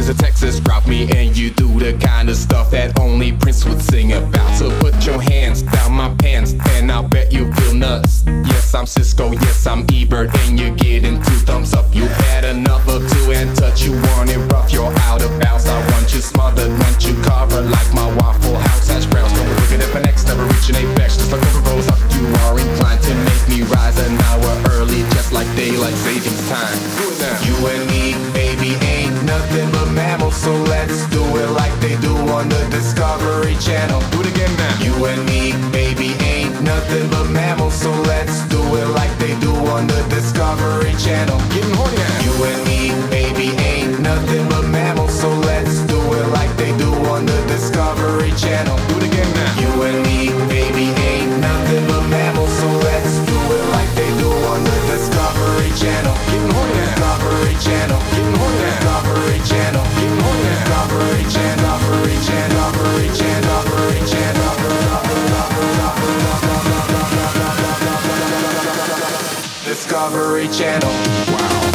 visit Texas, drop me and you do the kind of stuff that only Prince would sing about. So put your hands down my pants and I'll bet you feel nuts. Yes, I'm Cisco, yes, I'm Ebert, and you're getting 2 thumbs up. You've had enough of 2 and touch. You want it rough, you're out of bounds. I want you smothered, want you covered like my Waffle House hash browns. Don't look at it next, never reaching apex, just like overgrows up. You are inclined to make me rise an hour early, just like daylight savings time. Do it now. You and me, baby, ain't nothing but mammals, so let's do it like they do on the Discovery Channel. Do it again now. You and me, baby, ain't nothing but mammals, so let's do it like they do on the Discovery Channel. Getting horny now. You and me, baby, ain't nothing but mammals, so let's do it like they do on the Discovery Channel. Do it again now. You and me, baby, ain't nothing but mammals, so let's do it like they do on the Discovery Channel. Getting horny now. Discovery Channel. Getting horny now. Discovery Channel. Getting horny now. Discovery Channel. Discovery Channel. Discovery Channel. Discovery Channel. Discovery Channel. Wow.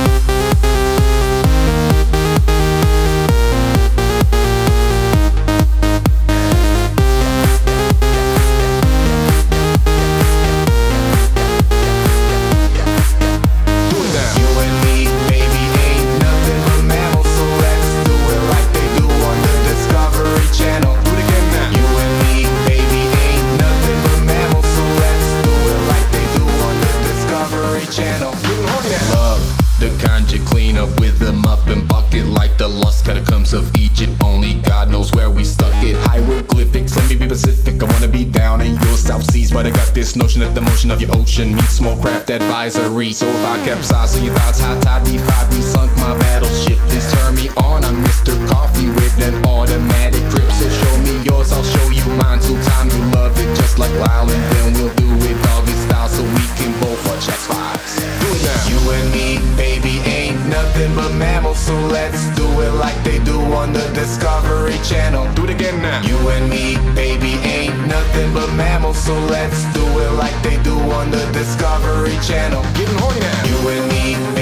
Of Egypt, only God knows where we stuck it. Hieroglyphics, let me be Pacific. I wanna be down in your South Seas, but I got this notion that the motion of your ocean meets small craft advisory. So if I capsize, so your thoughts high tide defied me, sunk my battleship. Please turn me on. I'm Mr. Coffee with an automatic grip. So show me yours, I'll show you mine. 2 times you love it, just like Lyle, and then we'll do it doggy style, so we can both watch X-Files. Do it now. You and me, baby, ain't nothing but mammals, so let's do it like they do on the Discovery Channel. Do it again now. You and me, baby, ain't nothing but mammals, so let's do it like they do on the Discovery Channel. Getting horny now. You and me,